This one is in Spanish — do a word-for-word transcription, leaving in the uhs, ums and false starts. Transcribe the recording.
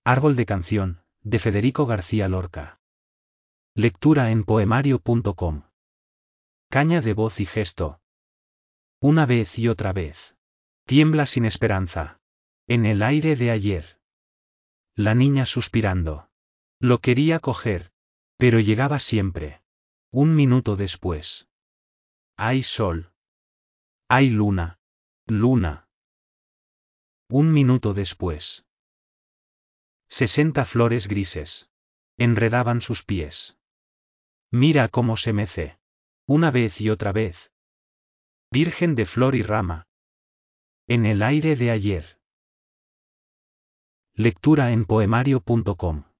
Árbol de canción, de Federico García Lorca. Lectura en poemario punto com. Caña de voz y gesto. Una vez y otra vez. Tiembla sin esperanza. En el aire de ayer. La niña suspirando. Lo quería coger. Pero llegaba siempre. Un minuto después. Hay sol. Hay luna. Luna. Un minuto después. Sesenta flores grises. Enredaban sus pies. Mira cómo se mece. Una vez y otra vez. Virgen de flor y rama. En el aire de ayer. Lectura en poemario punto com.